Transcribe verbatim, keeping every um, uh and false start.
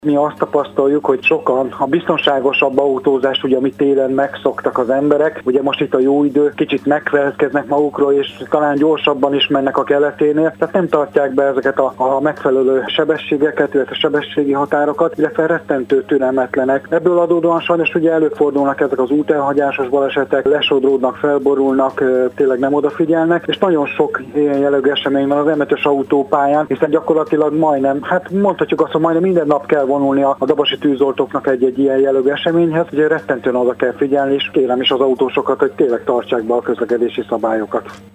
Mi azt tapasztaljuk, hogy sokan a biztonságosabb autózást, ugye amit télen megszoktak az emberek, ugye most itt a jó idő, kicsit megfelelkeznek magukról, és talán gyorsabban is mennek a keleténél, tehát nem tartják be ezeket a, a megfelelő sebességeket, illetve sebességi határokat, illetve rettentő türelmetlenek. Ebből adódóan sajnos ugye előfordulnak ezek az útelhagyásos balesetek, lesodródnak, felborulnak, tényleg nem odafigyelnek, és nagyon sok ilyen jellegű esemény van az em ötös autópályán, hiszen gyakorlatilag majdnem, hát mondhatjuk azt, hogy majdnem minden nap kell vonulni a dabasi tűzoltóknak egy-egy ilyen jellegű eseményhez, ugye rettentően oda kell figyelni, és kérem is az autósokat, hogy tényleg tartsák be a közlekedési szabályokat.